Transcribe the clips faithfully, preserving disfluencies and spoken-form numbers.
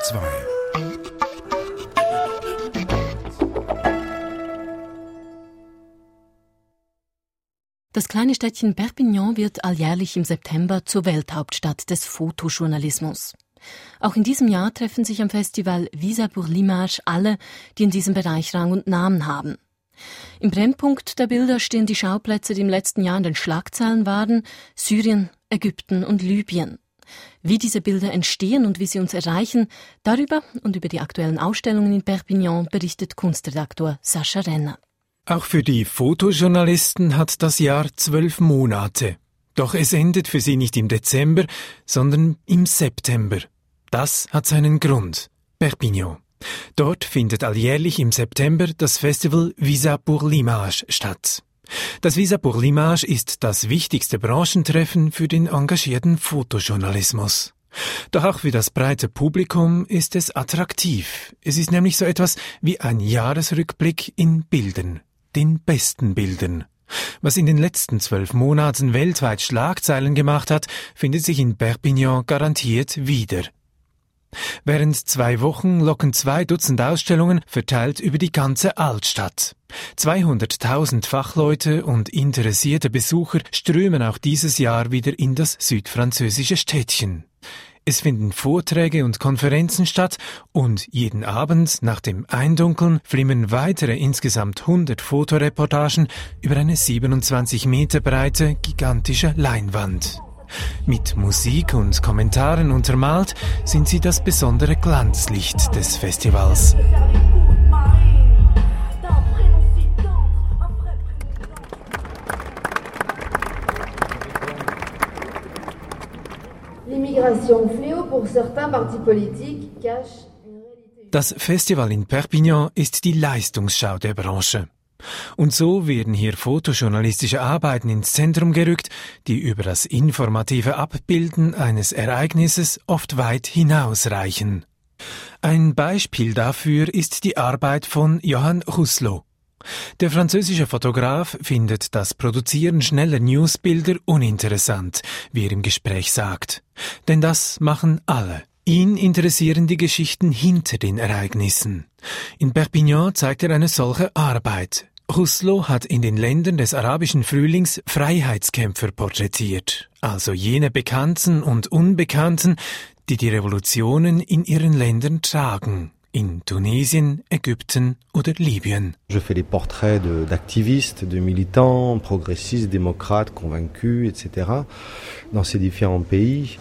zwei. Das kleine Städtchen Perpignan wird alljährlich im September zur Welthauptstadt des Fotojournalismus. Auch in diesem Jahr treffen sich am Festival Visa pour l'Image alle, die in diesem Bereich Rang und Namen haben. Im Brennpunkt der Bilder stehen die Schauplätze, die im letzten Jahr in den Schlagzeilen waren: Syrien, Ägypten und Libyen. Wie diese Bilder entstehen und wie sie uns erreichen, darüber und über die aktuellen Ausstellungen in Perpignan berichtet Kunstredaktor Sascha Renner. Auch für die Fotojournalisten hat das Jahr zwölf Monate. Doch es endet für sie nicht im Dezember, sondern im September. Das hat seinen Grund. Perpignan. Dort findet alljährlich im September das Festival Visa pour l'Image statt. Das Visa pour l'Image ist das wichtigste Branchentreffen für den engagierten Fotojournalismus. Doch auch für das breite Publikum ist es attraktiv. Es ist nämlich so etwas wie ein Jahresrückblick in Bildern, den besten Bildern. Was in den letzten zwölf Monaten weltweit Schlagzeilen gemacht hat, findet sich in Perpignan garantiert wieder. Während zwei Wochen locken zwei Dutzend Ausstellungen verteilt über die ganze Altstadt. zweihunderttausend Fachleute und interessierte Besucher strömen auch dieses Jahr wieder in das südfranzösische Städtchen. Es finden Vorträge und Konferenzen statt und jeden Abend nach dem Eindunkeln flimmern weitere insgesamt hundert Fotoreportagen über eine siebenundzwanzig Meter breite gigantische Leinwand. Mit Musik und Kommentaren untermalt sind sie das besondere Glanzlicht des Festivals. Das Festival in Perpignan ist die Leistungsschau der Branche. Und so werden hier fotojournalistische Arbeiten ins Zentrum gerückt, die über das informative Abbilden eines Ereignisses oft weit hinausreichen. Ein Beispiel dafür ist die Arbeit von Johann Rousselot. Der französische Fotograf findet das Produzieren schneller Newsbilder uninteressant, wie er im Gespräch sagt. Denn das machen alle. Ihn interessieren die Geschichten hinter den Ereignissen. In Perpignan zeigt er eine solche Arbeit. Rousselot hat in den Ländern des arabischen Frühlings Freiheitskämpfer porträtiert, also jene Bekannten und Unbekannten, die die Revolutionen in ihren Ländern tragen. In Tunesien, Ägypten oder Libyen. Je fais des portraits de, d'activistes, de militants, progressistes, démocrates, convaincus, et cetera dans ces différents pays.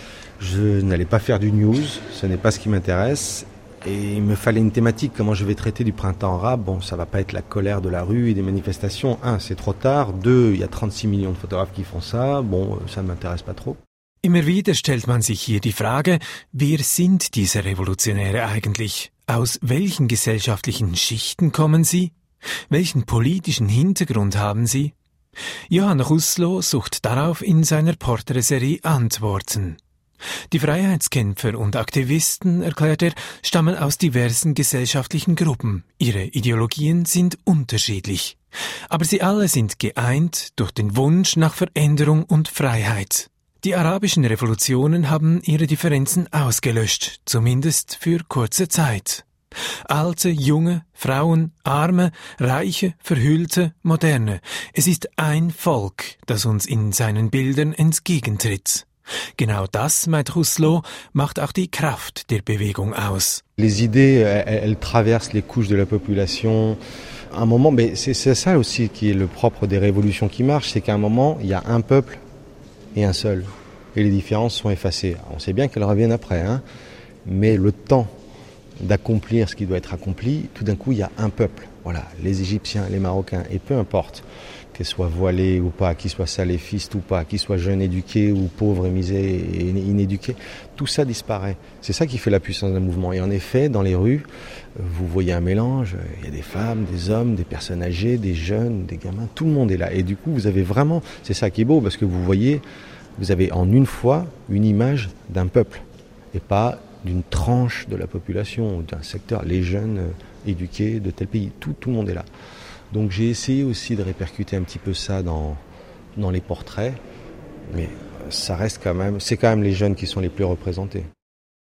Je n'allais pas faire du news, ce n'est pas ce qui m'intéresse. Et il me fallait une thématique, comment je vais traiter du printemps arabe. Bon, ça va pas être la colère de la rue et des manifestations. Un, c'est trop tard. Deux, il y a trente-six millions de photographes qui font ça. Bon, ça ne m'intéresse pas trop. Immer wieder stellt man sich hier die Frage, wer sind diese Revolutionäre eigentlich? Aus welchen gesellschaftlichen Schichten kommen sie? Welchen politischen Hintergrund haben sie? Johann Rousselot sucht darauf in seiner Porträtserie Antworten. Die Freiheitskämpfer und Aktivisten, erklärt er, stammen aus diversen gesellschaftlichen Gruppen. Ihre Ideologien sind unterschiedlich. Aber sie alle sind geeint durch den Wunsch nach Veränderung und Freiheit. Die arabischen Revolutionen haben ihre Differenzen ausgelöscht, zumindest für kurze Zeit. Alte, junge, Frauen, Arme, Reiche, Verhüllte, Moderne. Es ist ein Volk, das uns in seinen Bildern entgegentritt. Genau das, meint Rousselot, macht auch die Kraft der Bewegung aus. Les idées, elles, elles traversent les couches de la population. À un moment, mais c'est, c'est ça aussi qui est le propre des révolutions qui marchent, c'est qu'à un moment, il y a un peuple et un seul. Et les différences sont effacées. On sait bien qu'elles reviennent après, hein, mais le temps d'accomplir ce qui doit être accompli, tout d'un coup, il y a un peuple. Voilà, les Égyptiens, les Marocains, et peu importe, qu'ils soient voilés ou pas, qu'ils soient salafistes ou pas, qu'ils soient jeunes éduqués ou pauvres et misés et inéduqués, tout ça disparaît. C'est ça qui fait la puissance d'un mouvement. Et en effet, dans les rues, vous voyez un mélange, il y a des femmes, des hommes, des personnes âgées, des jeunes, des gamins, tout le monde est là. Et du coup, vous avez vraiment, c'est ça qui est beau, parce que vous voyez, vous avez en une fois une image d'un peuple, et pas d'une tranche de la population, ou d'un secteur, les jeunes éduqués de tel pays, tout, tout le monde est là. Donc j'ai essayé aussi de répercuter un petit peu ça dans, dans les portraits, mais ça reste quand même, c'est quand même les jeunes qui sont les plus représentés.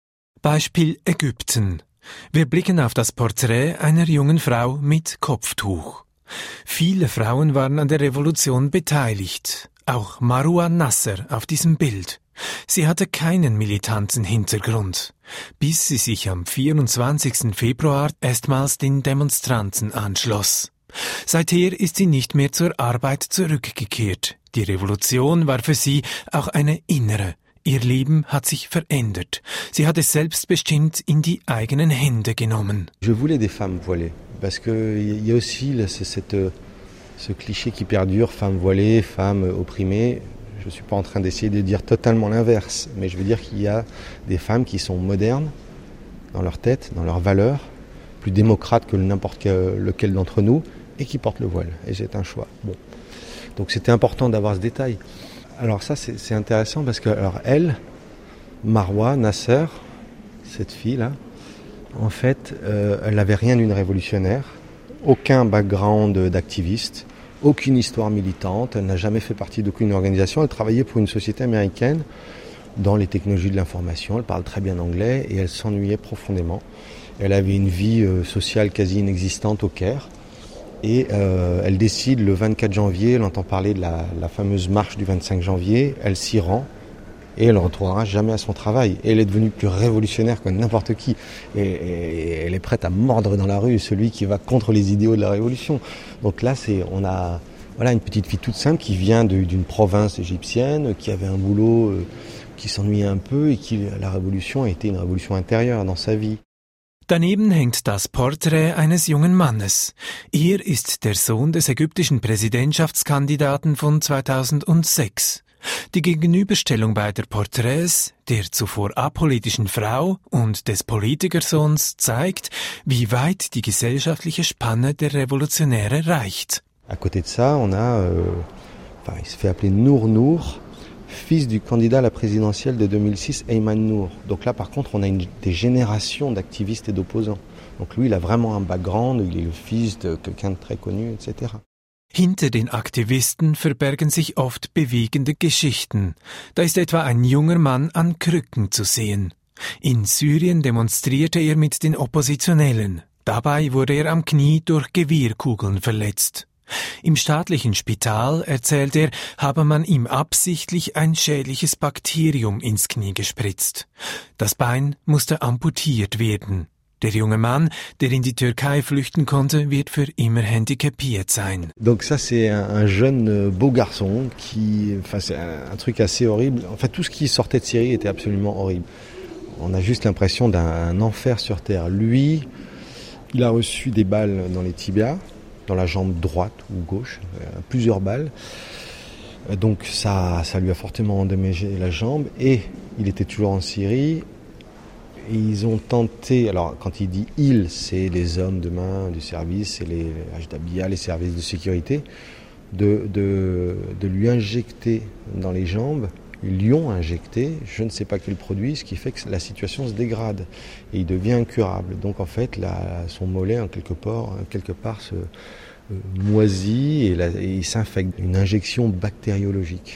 Beispiel Ägypten. Wir blicken auf das Porträt einer jungen Frau mit Kopftuch. Viele Frauen waren an der Revolution beteiligt. Auch Marwa Nasser auf diesem Bild. Sie hatte keinen militanten Hintergrund, bis sie sich am vierundzwanzigsten Februar erstmals den Demonstranten anschloss. Seither ist sie nicht mehr zur Arbeit zurückgekehrt. Die Revolution war für sie auch eine innere. Ihr Leben hat sich verändert. Sie hat es selbstbestimmt in die eigenen Hände genommen. Je voulais des femmes voilées, parce que il y a aussi cette, ce cliché qui perdure, femmes voilées, femmes opprimées. Je ne suis pas en train d'essayer de dire totalement l'inverse, mais je veux dire qu'il y a des femmes qui sont modernes dans leur tête, dans leurs valeurs, plus démocrates que n'importe quel, lequel d'entre nous, et qui portent le voile. Et c'est un choix. Bon. Donc c'était important d'avoir ce détail. Alors ça c'est, c'est intéressant parce que alors elle, Marwa Nasser, cette fille-là, en fait, euh, elle n'avait rien d'une révolutionnaire, aucun background d'activiste, aucune histoire militante, elle n'a jamais fait partie d'aucune organisation, elle travaillait pour une société américaine dans les technologies de l'information, elle parle très bien anglais et elle s'ennuyait profondément. Elle avait une vie euh, sociale quasi inexistante au Caire. Et euh, elle décide le vingt-quatre janvier, elle entend parler de la, la fameuse marche du vingt-cinq janvier, elle s'y rend et elle ne retournera jamais à son travail. Et elle est devenue plus révolutionnaire que n'importe qui. Et, et, et elle est prête à mordre dans la rue celui qui va contre les idéaux de la révolution. Donc là, c'est, on a voilà, une petite fille toute simple qui vient de, d'une province égyptienne, qui avait un boulot, euh, qui s'ennuyait un peu et qui la révolution a été une révolution intérieure dans sa vie. Daneben hängt das Porträt eines jungen Mannes. Er ist der Sohn des ägyptischen Präsidentschaftskandidaten von zweitausendsechs. Die Gegenüberstellung beider Porträts, der zuvor apolitischen Frau und des Politikersohns, zeigt, wie weit die gesellschaftliche Spanne der Revolutionäre reicht. À côté de ça, on a, euh, enfin, il se fait appeler Nour Nour, fils du candidat à la présidentielle de deux mille six, Ayman Nour. Donc là, par contre, on a une, des générations d'activistes et d'opposants. Donc lui, il a vraiment un background, il est le fils de quelqu'un de très connu, et cetera. Hinter den Aktivisten verbergen sich oft bewegende Geschichten. Da ist etwa ein junger Mann an Krücken zu sehen. In Syrien demonstrierte er mit den Oppositionellen. Dabei wurde er am Knie durch Gewehrkugeln verletzt. Im staatlichen Spital, erzählt er, habe man ihm absichtlich ein schädliches Bakterium ins Knie gespritzt. Das Bein musste amputiert werden. Der junge Mann, der in die Türkei flüchten konnte, wird für immer handicapiert sein. Donc ça c'est un, un jeune beau garçon qui, enfin c'est un, un truc assez horrible. En fait tout ce qui sortait de Syrie était absolument horrible. On a juste l'impression d'un enfer sur terre. Lui, il a reçu des balles dans les tibias, dans la jambe droite ou gauche, euh, plusieurs balles. Donc ça, ça lui a fortement endommagé la jambe et il était toujours en Syrie. Et ils ont tenté, alors quand il dit « ils », c'est les hommes de main du service, c'est les H D A B I A, les services de sécurité, de, de, de lui injecter dans les jambes. Ils lui ont injecté, je ne sais pas quel produit, ce qui fait que la situation se dégrade et il devient incurable. Donc en fait, la, son mollet, en quelque part, quelque part se euh, moisit et, la, et il s'infecte. Une injection bactériologique.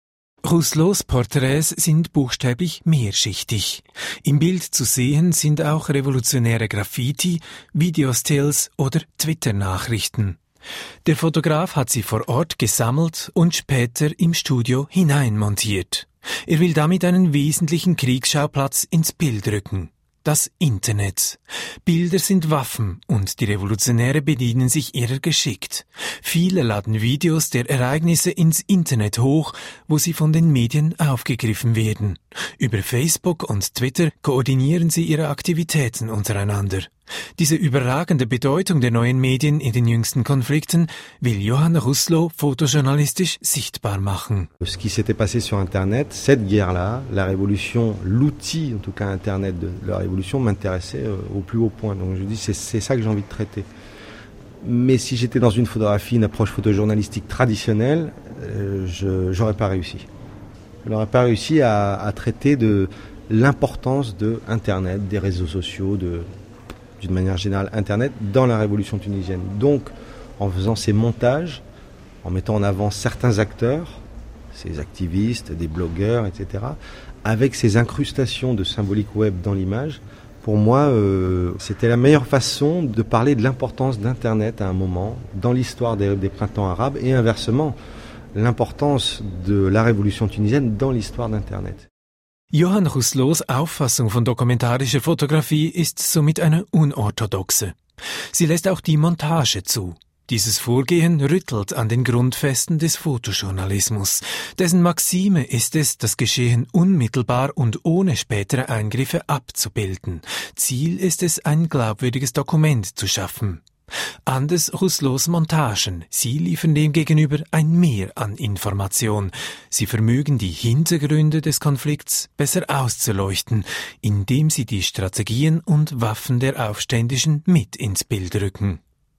Ruslos Porträts sind buchstäblich mehrschichtig. Im Bild zu sehen sind auch revolutionäre Graffiti, Videostills oder Twitter-Nachrichten. Der Fotograf hat sie vor Ort gesammelt und später im Studio hineinmontiert. Er will damit einen wesentlichen Kriegsschauplatz ins Bild rücken. Das Internet. Bilder sind Waffen und die Revolutionäre bedienen sich ihrer geschickt. Viele laden Videos der Ereignisse ins Internet hoch, wo sie von den Medien aufgegriffen werden. Über Facebook und Twitter koordinieren sie ihre Aktivitäten untereinander. Diese überragende Bedeutung der neuen Medien in den jüngsten Konflikten will Johann Russlo fotojournalistisch sichtbar machen. Ce qui s'était passé sur Internet, cette guerre-là, la révolution, l'outil en tout cas Internet de la révolution m'intéressait au plus haut point. Donc je dis c'est, c'est ça que j'ai envie de traiter. Mais si j'étais dans une photographie, une approche photojournalistique traditionnelle, euh, je j'aurais pas réussi. Je n'aurais pas réussi à, à traiter de l'importance de Internet, des réseaux sociaux, de d'une manière générale Internet dans la révolution tunisienne. Donc, en faisant ces montages, en mettant en avant certains acteurs, ces activistes, des blogueurs, et cetera, avec ces incrustations de symbolique web dans l'image, pour moi, euh, c'était la meilleure façon de parler de l'importance d'Internet à un moment dans l'histoire des, des printemps arabes et inversement, l'importance de la révolution tunisienne dans l'histoire d'Internet. Johann Rousseaus Auffassung von dokumentarischer Fotografie ist somit eine unorthodoxe. Sie lässt auch die Montage zu. Dieses Vorgehen rüttelt an den Grundfesten des Fotojournalismus. Dessen Maxime ist es, das Geschehen unmittelbar und ohne spätere Eingriffe abzubilden. Ziel ist es, ein glaubwürdiges Dokument zu schaffen. Anders Rousseaus Montagen. Sie liefern demgegenüber ein Mehr an Information. Sie vermögen die Hintergründe des Konflikts besser auszuleuchten, indem sie die Strategien und Waffen der Aufständischen mit ins Bild rücken.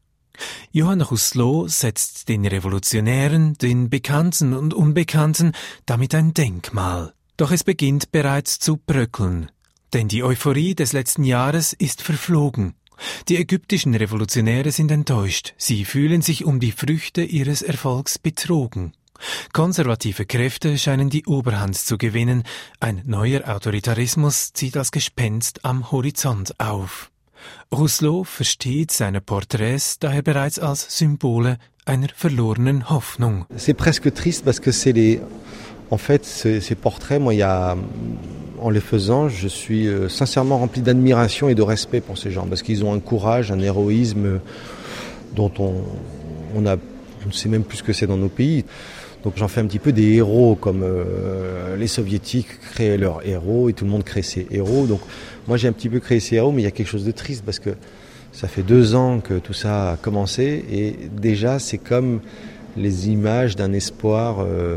Johann Rousseau setzt den Revolutionären, den Bekannten und Unbekannten damit ein Denkmal. Doch es beginnt bereits zu bröckeln. Denn die Euphorie des letzten Jahres ist verflogen. Die ägyptischen Revolutionäre sind enttäuscht. Sie fühlen sich um die Früchte ihres Erfolgs betrogen. Konservative Kräfte scheinen die Oberhand zu gewinnen. Ein neuer Autoritarismus zieht als Gespenst am Horizont auf. Rousseau versteht seine Porträts daher bereits als Symbole einer verlorenen Hoffnung. C'est presque triste parce que c'est les, en fait, ces, ces portraits, moi, il y a, en les faisant, je suis sincèrement rempli d'admiration et de respect pour ces gens parce qu'ils ont un courage, un héroïsme dont on, on a, on ne sait même plus ce que c'est dans nos pays. Donc j'en fais un petit peu des héros, comme euh, les soviétiques créaient leurs héros et tout le monde crée ses héros. Donc moi j'ai un petit peu créé ces héros, mais il y a quelque chose de triste parce que ça fait deux ans que tout ça a commencé et déjà c'est comme les images d'un espoir euh,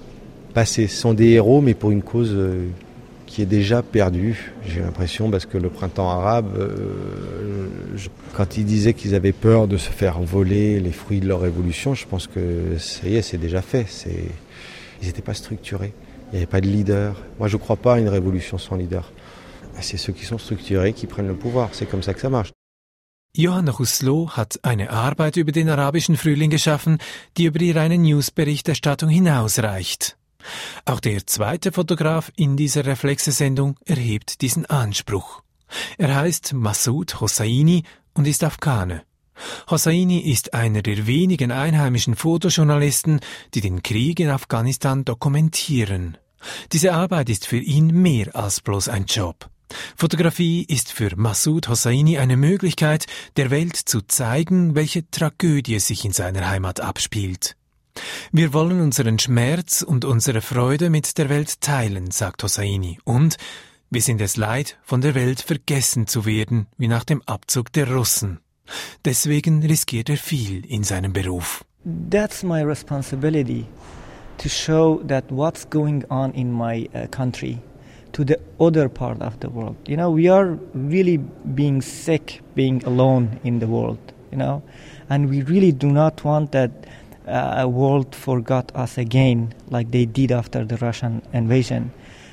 passé. Ce sont des héros mais pour une cause euh, qui est déjà perdue, j'ai l'impression, parce que le printemps arabe, euh, je, quand ils disaient qu'ils avaient peur de se faire voler les fruits de leur révolution, je pense que ça y est, c'est déjà fait. C'est, ils n'étaient pas structurés, il n'y avait pas de leader. Moi je ne crois pas à une révolution sans leader. C'est ceux qui sont structurés qui prennent le pouvoir, c'est comme ça que ça marche. Johann Rousseau hat eine Arbeit über den arabischen Frühling geschaffen, die über die reine Newsberichterstattung hinausreicht. Auch der zweite Fotograf in dieser Reflexe-Sendung erhebt diesen Anspruch. Er heißt Massoud Hosseini und ist Afghane. Hosseini ist einer der wenigen einheimischen Fotojournalisten, die den Krieg in Afghanistan dokumentieren. Diese Arbeit ist für ihn mehr als bloß ein Job. Fotografie ist für Massoud Hosseini eine Möglichkeit, der Welt zu zeigen, welche Tragödie sich in seiner Heimat abspielt. Wir wollen unseren Schmerz und unsere Freude mit der Welt teilen, sagt Hosseini. Und wir sind es leid, von der Welt vergessen zu werden, wie nach dem Abzug der Russen. Deswegen riskiert er viel in seinem Beruf. That's my responsibility, to show that what's going on in my uh, country to the other part of the world. You know, we are really being sick, being alone in the world, you know, and we really do not want that uh, a world forgot us again like they did after the Russian invasion.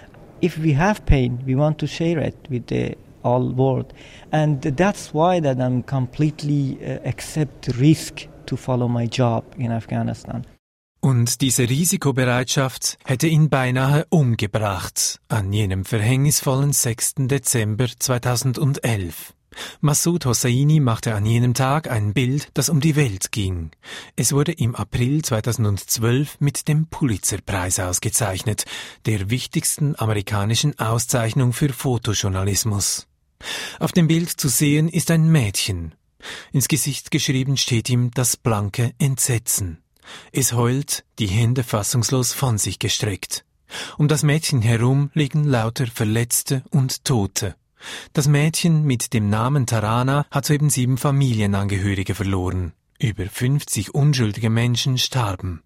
If we have pain, we want to share it with the whole world. And that's why that I'm completely uh, accept risk to follow my job in Afghanistan. Und diese Risikobereitschaft hätte ihn beinahe umgebracht an jenem verhängnisvollen sechsten Dezember zweitausendelf. Massoud Hosseini machte an jenem Tag ein Bild, das um die Welt ging. Es wurde im April zweitausendzwölf mit dem Pulitzer-Preis ausgezeichnet, der wichtigsten amerikanischen Auszeichnung für Fotojournalismus. Auf dem Bild zu sehen ist ein Mädchen. Ins Gesicht geschrieben steht ihm das blanke Entsetzen. Es heult, die Hände fassungslos von sich gestreckt. Um das Mädchen herum liegen lauter Verletzte und Tote. Das Mädchen mit dem Namen Tarana hat soeben sieben Familienangehörige verloren. Über fünfzig unschuldige Menschen starben.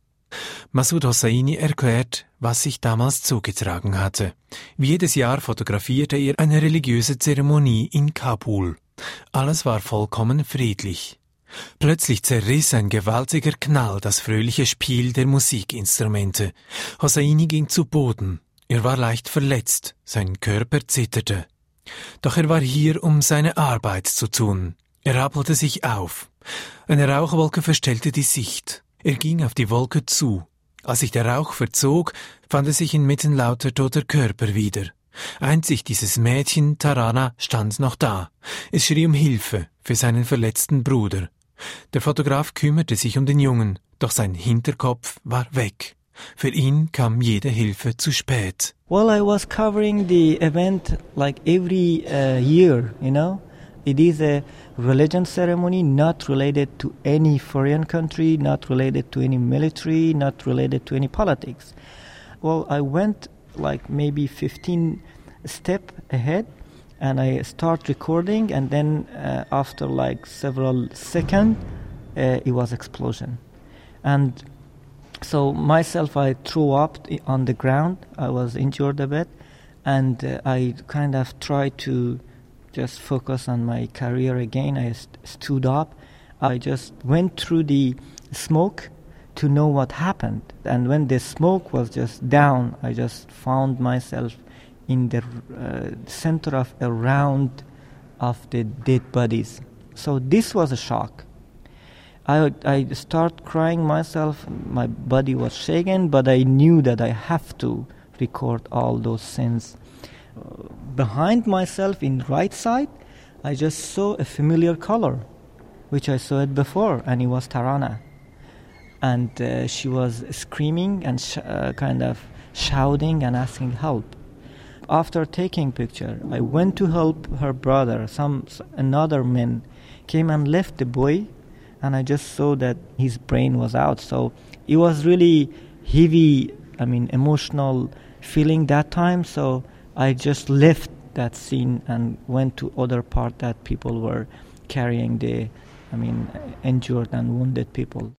Massoud Hosseini erklärt, was sich damals zugetragen hatte. Wie jedes Jahr fotografierte er eine religiöse Zeremonie in Kabul. Alles war vollkommen friedlich. Plötzlich zerriss ein gewaltiger Knall das fröhliche Spiel der Musikinstrumente. Hosseini ging zu Boden. Er war leicht verletzt, sein Körper zitterte. Doch er war hier, um seine Arbeit zu tun. Er rappelte sich auf. Eine Rauchwolke verstellte die Sicht. Er ging auf die Wolke zu. Als sich der Rauch verzog, fand er sich inmitten lauter toter Körper wieder. Einzig dieses Mädchen, Tarana, stand noch da. Es schrie um Hilfe für seinen verletzten Bruder. Der Fotograf kümmerte sich um den Jungen, doch sein Hinterkopf war weg. Für ihn kam jede Hilfe zu spät. Well, I was covering the event like every uh, year, you know. It is a religion ceremony not related to any foreign country, not related to any military, not related to any politics. Well, I went like maybe fifteen steps ahead and I start recording, and then uh, after like several seconds, uh, it was explosion. And so myself, I threw up on the ground. I was injured a bit, and uh, I kind of tried to just focus on my career again. I st- stood up. I just went through the smoke to know what happened. And when the smoke was just down, I just found myself in the uh, center of a round of the dead bodies. So this was a shock. I I start crying myself. My body was shaken, but I knew that I have to record all those scenes. Uh, behind myself in right side, I just saw a familiar color, which I saw it before, and it was Tarana. And uh, she was screaming and sh- uh, kind of shouting and asking help. After taking picture, I went to help her brother. Some another man came and left the boy, and I just saw that his brain was out. So it was really heavy, I mean, emotional feeling that time. So I just left that scene and went to other part that people were carrying the, I mean, injured and wounded people.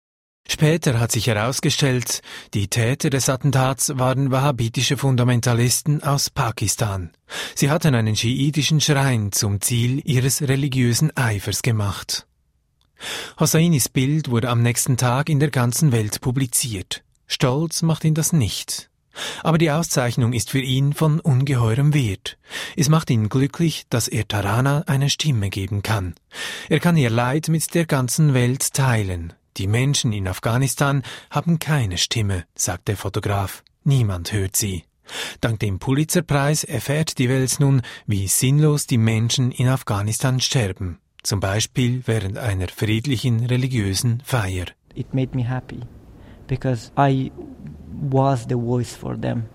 Später hat sich herausgestellt, die Täter des Attentats waren wahhabitische Fundamentalisten aus Pakistan. Sie hatten einen schiitischen Schrein zum Ziel ihres religiösen Eifers gemacht. Hossainis Bild wurde am nächsten Tag in der ganzen Welt publiziert. Stolz macht ihn das nicht. Aber die Auszeichnung ist für ihn von ungeheurem Wert. Es macht ihn glücklich, dass er Tarana eine Stimme geben kann. Er kann ihr Leid mit der ganzen Welt teilen. Die Menschen in Afghanistan haben keine Stimme, sagt der Fotograf. Niemand hört sie. Dank dem Pulitzerpreis erfährt die Welt nun, wie sinnlos die Menschen in Afghanistan sterben. Zum Beispiel während einer friedlichen religiösen Feier. It made me happy because I was the voice for them.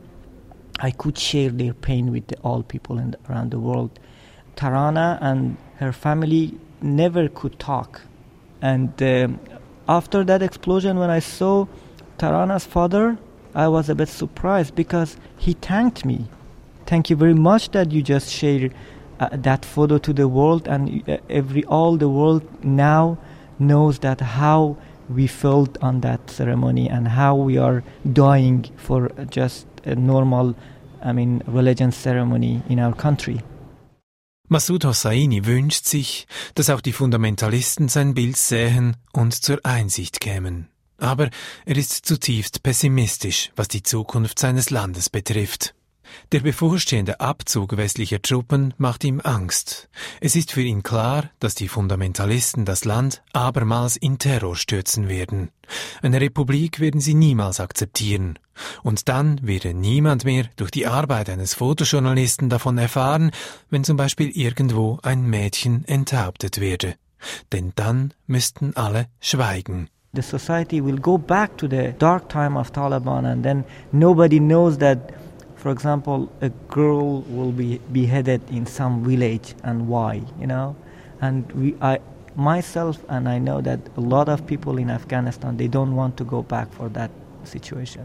I could share their pain with the, all people in, around the world. Tarana and her family never could talk. And uh, after that explosion, when I saw Tarana's father, I was a bit surprised because he thanked me. Thank you very much that you just shared uh, that photo to the world, and uh, every all the world now knows that how we felt on that ceremony and how we are dying for just a normal, I mean, religion ceremony in our country. Massoud Hosseini wünscht sich, dass auch die Fundamentalisten sein Bild sähen und zur Einsicht kämen. Aber er ist zutiefst pessimistisch, was die Zukunft seines Landes betrifft. Der bevorstehende Abzug westlicher Truppen macht ihm Angst. Es ist für ihn klar, dass die Fundamentalisten das Land abermals in Terror stürzen werden. Eine Republik werden sie niemals akzeptieren. Und dann würde niemand mehr durch die Arbeit eines Fotojournalisten davon erfahren, wenn zum Beispiel irgendwo ein Mädchen enthauptet werde. Denn dann müssten alle schweigen. The society will go back to the dark time of Taliban, and then nobody knows that, for example, a girl will be beheaded in some village and why, you know? And we, I, myself, and I know that a lot of people in Afghanistan, they don't want to go back for that situation.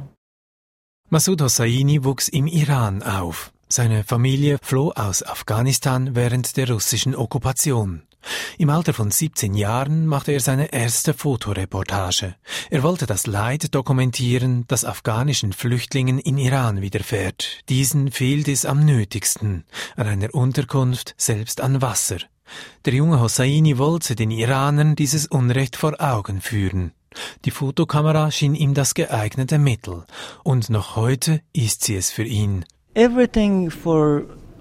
Massoud Hosseini wuchs im Iran auf. Seine Familie floh aus Afghanistan während der russischen Okkupation. Im Alter von siebzehn Jahren machte er seine erste Fotoreportage. Er wollte das Leid dokumentieren, das afghanischen Flüchtlingen in Iran widerfährt. Diesen fehlt es am nötigsten, an einer Unterkunft, selbst an Wasser. Der junge Hosseini wollte den Iranern dieses Unrecht vor Augen führen. Die Fotokamera schien ihm das geeignete Mittel. Und noch heute ist sie es für ihn. Everything for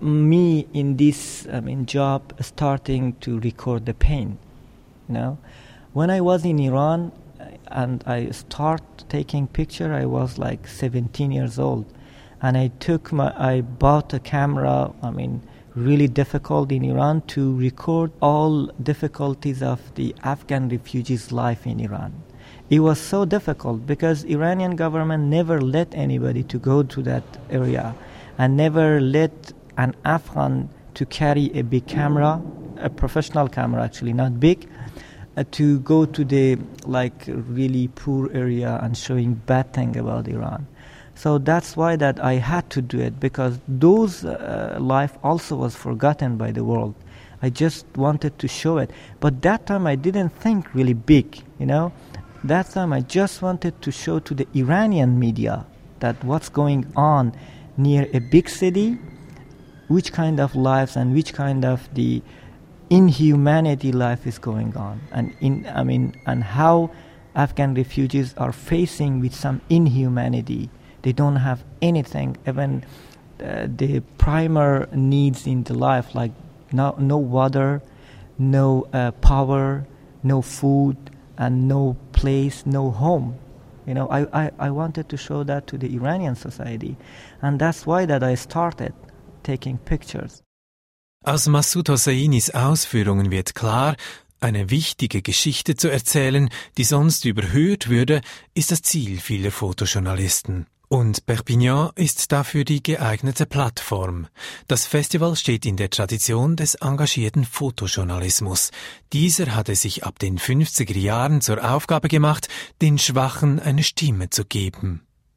me in this I mean job starting to record the pain, you know. When I was in Iran, and I start taking picture, I was like seventeen years old. And I took my, I bought a camera, I mean, really difficult in Iran to record all difficulties of the Afghan refugees' life in Iran. It was so difficult because Iranian government never let anybody to go to that area and never let an Afghan to carry a big camera, a professional camera actually, not big, uh, to go to the like really poor area and showing bad thing about Iran. So that's why that I had to do it, because those uh, life also was forgotten by the world. I just wanted to show it. But that time I didn't think really big, you know. That time I just wanted to show to the Iranian media that what's going on near a big city, which kind of lives and which kind of the inhumanity life is going on, and in I mean and how Afghan refugees are facing with some inhumanity. They don't have anything, even uh, the primal needs in the life, like no, no water, no uh, power, no food, and no place, no home. You know, I, I, I wanted to show that to the Iranian society. And that's why that I started taking pictures. Aus Massoud Hosseinis Ausführungen wird klar, eine wichtige Geschichte zu erzählen, die sonst überhört würde, ist das Ziel vieler Fotojournalisten. Und Perpignan ist dafür die geeignete Plattform. Das Festival steht in der Tradition des engagierten Fotojournalismus. Dieser hatte sich ab den fünfziger Jahren zur Aufgabe gemacht, den Schwachen eine Stimme zu geben.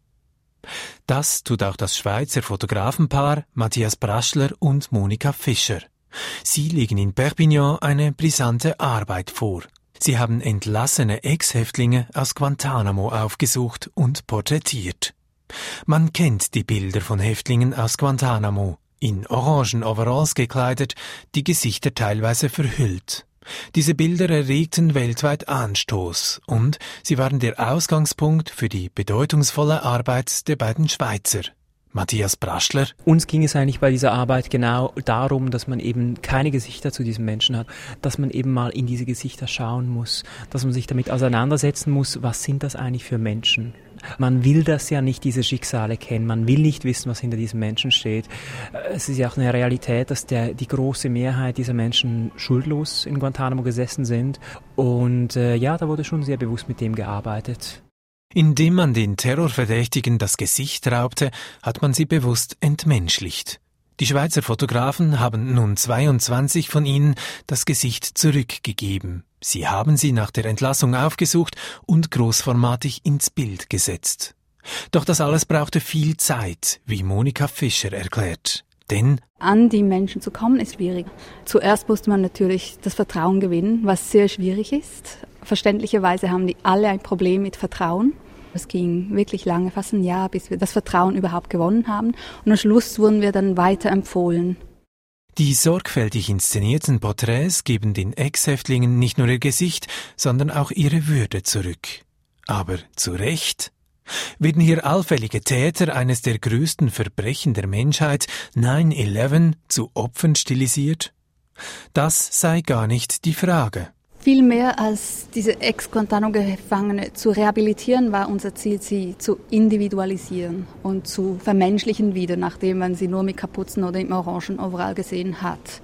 Das tut auch das Schweizer Fotografenpaar Matthias Braschler und Monika Fischer. Sie legen in Perpignan eine brisante Arbeit vor. Sie haben entlassene Ex-Häftlinge aus Guantanamo aufgesucht und porträtiert. Man kennt die Bilder von Häftlingen aus Guantanamo, in orangen Overalls gekleidet, die Gesichter teilweise verhüllt. Diese Bilder erregten weltweit Anstoß und sie waren der Ausgangspunkt für die bedeutungsvolle Arbeit der beiden Schweizer. Matthias Braschler. Uns ging es eigentlich bei dieser Arbeit genau darum, dass man eben keine Gesichter zu diesen Menschen hat, dass man eben mal in diese Gesichter schauen muss, dass man sich damit auseinandersetzen muss, was sind das eigentlich für Menschen? Man will das ja nicht, diese Schicksale kennen, man will nicht wissen, was hinter diesen Menschen steht. Es ist ja auch eine Realität, dass der, die große Mehrheit dieser Menschen schuldlos in Guantanamo gesessen sind und äh, ja, da wurde schon sehr bewusst mit dem gearbeitet. Indem man den Terrorverdächtigen das Gesicht raubte, hat man sie bewusst entmenschlicht. Die Schweizer Fotografen haben nun zweiundzwanzig von ihnen das Gesicht zurückgegeben. Sie haben sie nach der Entlassung aufgesucht und großformatig ins Bild gesetzt. Doch das alles brauchte viel Zeit, wie Monika Fischer erklärt. Denn an die Menschen zu kommen ist schwierig. Zuerst musste man natürlich das Vertrauen gewinnen, was sehr schwierig ist. Verständlicherweise haben die alle ein Problem mit Vertrauen. Es ging wirklich lange, fast ein Jahr, bis wir das Vertrauen überhaupt gewonnen haben. Und am Schluss wurden wir dann weiterempfohlen. Die sorgfältig inszenierten Porträts geben den Ex-Häftlingen nicht nur ihr Gesicht, sondern auch ihre Würde zurück. Aber zu Recht? Werden hier allfällige Täter eines der größten Verbrechen der Menschheit, neun elf, zu Opfern stilisiert? Das sei gar nicht die Frage. Viel mehr als diese Ex-Guantanamo-Gefangene zu rehabilitieren, war unser Ziel, sie zu individualisieren und zu vermenschlichen wieder, nachdem man sie nur mit Kapuzen oder im orangen Overall gesehen hat.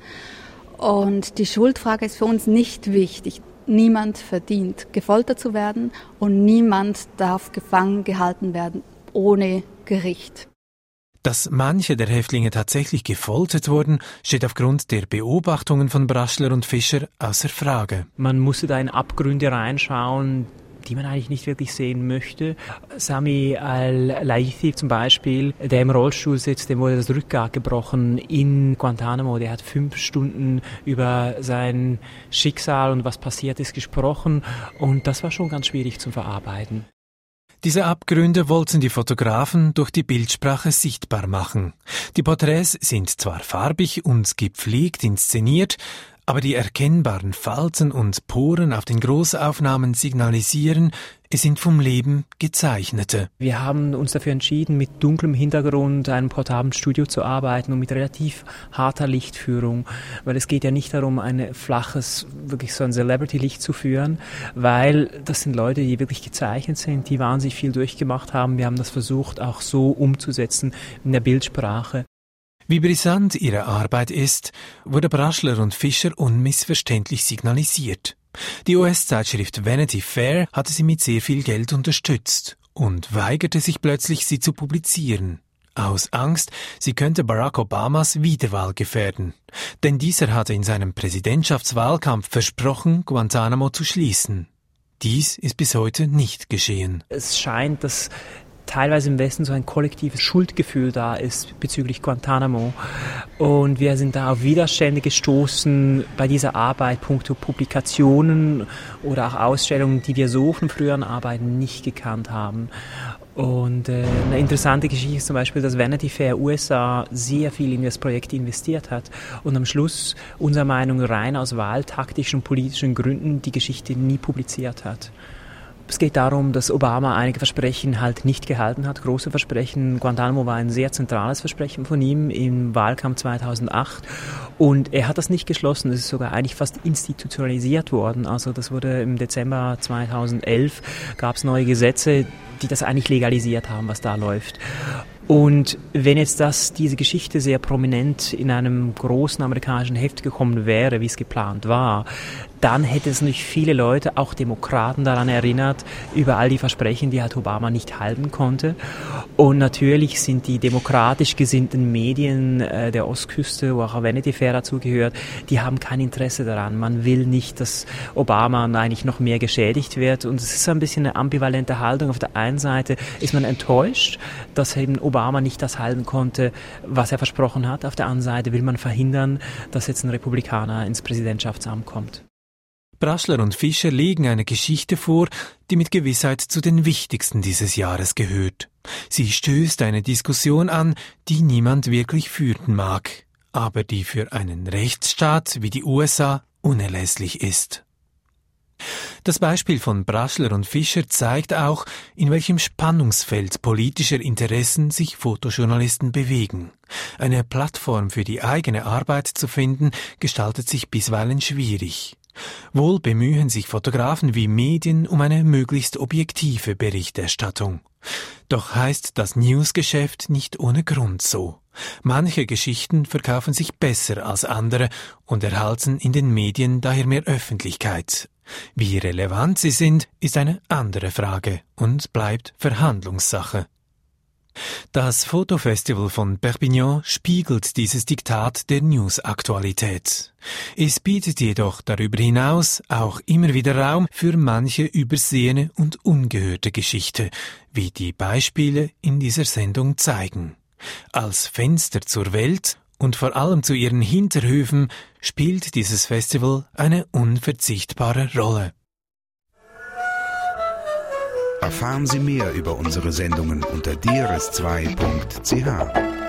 Und die Schuldfrage ist für uns nicht wichtig. Niemand verdient, gefoltert zu werden und niemand darf gefangen gehalten werden ohne Gericht. Dass manche der Häftlinge tatsächlich gefoltert wurden, steht aufgrund der Beobachtungen von Braschler und Fischer außer Frage. Man musste da in Abgründe reinschauen, die man eigentlich nicht wirklich sehen möchte. Sami al-Laithi zum Beispiel, der im Rollstuhl sitzt, dem wurde das Rückgrat gebrochen in Guantanamo. Der hat fünf Stunden über sein Schicksal und was passiert ist gesprochen und das war schon ganz schwierig zu verarbeiten. Diese Abgründe wollten die Fotografen durch die Bildsprache sichtbar machen. Die Porträts sind zwar farbig und gepflegt inszeniert, Aber die erkennbaren Falten und Poren auf den Großaufnahmen signalisieren, es sind vom Leben gezeichnete. Wir haben uns dafür entschieden, mit dunklem Hintergrund, einem portablen Studio zu arbeiten und mit relativ harter Lichtführung, weil es geht ja nicht darum, ein flaches, wirklich so ein Celebrity-Licht zu führen, weil das sind Leute, die wirklich gezeichnet sind, die wahnsinnig viel durchgemacht haben. Wir haben das versucht, auch so umzusetzen in der Bildsprache. Wie brisant ihre Arbeit ist, wurde Braschler und Fischer unmissverständlich signalisiert. Die U S-Zeitschrift Vanity Fair hatte sie mit sehr viel Geld unterstützt und weigerte sich plötzlich, sie zu publizieren. Aus Angst, sie könnte Barack Obamas Wiederwahl gefährden. Denn dieser hatte in seinem Präsidentschaftswahlkampf versprochen, Guantanamo zu schließen. Dies ist bis heute nicht geschehen. Es scheint, dass teilweise im Westen so ein kollektives Schuldgefühl da ist bezüglich Guantanamo. Und wir sind da auf Widerstände gestoßen bei dieser Arbeit, punkto Publikationen oder auch Ausstellungen, die wir so von früheren Arbeiten nicht gekannt haben. Und äh, eine interessante Geschichte ist zum Beispiel, dass Vanity Fair U S A sehr viel in das Projekt investiert hat und am Schluss unserer Meinung rein aus wahltaktischen und politischen Gründen die Geschichte nie publiziert hat. Es geht darum, dass Obama einige Versprechen halt nicht gehalten hat, große Versprechen. Guantanamo war ein sehr zentrales Versprechen von ihm im Wahlkampf zweitausendacht und er hat das nicht geschlossen. Es ist sogar eigentlich fast institutionalisiert worden. Also das wurde im Dezember zweitausendelf, gab es neue Gesetze, die das eigentlich legalisiert haben, was da läuft. Und wenn jetzt das, diese Geschichte sehr prominent in einem großen amerikanischen Heft gekommen wäre, wie es geplant war, dann hätte es nicht viele Leute, auch Demokraten, daran erinnert, über all die Versprechen, die halt Obama nicht halten konnte. Und natürlich sind die demokratisch gesinnten Medien äh, der Ostküste, wo auch Vanity Fair dazugehört, die haben kein Interesse daran. Man will nicht, dass Obama eigentlich noch mehr geschädigt wird. Und es ist ein bisschen eine ambivalente Haltung. Auf der einen Seite ist man enttäuscht, dass eben Obama nicht das halten konnte, was er versprochen hat. Auf der anderen Seite will man verhindern, dass jetzt ein Republikaner ins Präsidentschaftsamt kommt. Braschler und Fischer legen eine Geschichte vor, die mit Gewissheit zu den wichtigsten dieses Jahres gehört. Sie stößt eine Diskussion an, die niemand wirklich führen mag, aber die für einen Rechtsstaat wie die U S A unerlässlich ist. Das Beispiel von Braschler und Fischer zeigt auch, in welchem Spannungsfeld politischer Interessen sich Fotojournalisten bewegen. Eine Plattform für die eigene Arbeit zu finden, gestaltet sich bisweilen schwierig. Wohl bemühen sich Fotografen wie Medien um eine möglichst objektive Berichterstattung. Doch heißt das Newsgeschäft nicht ohne Grund so. Manche Geschichten verkaufen sich besser als andere und erhalten in den Medien daher mehr Öffentlichkeit. Wie relevant sie sind, ist eine andere Frage und bleibt Verhandlungssache. Das Fotofestival von Perpignan spiegelt dieses Diktat der News-Aktualität. Es bietet jedoch darüber hinaus auch immer wieder Raum für manche übersehene und ungehörte Geschichte, wie die Beispiele in dieser Sendung zeigen. Als Fenster zur Welt und vor allem zu ihren Hinterhöfen spielt dieses Festival eine unverzichtbare Rolle. Erfahren Sie mehr über unsere Sendungen unter d r s zwei punkt c h.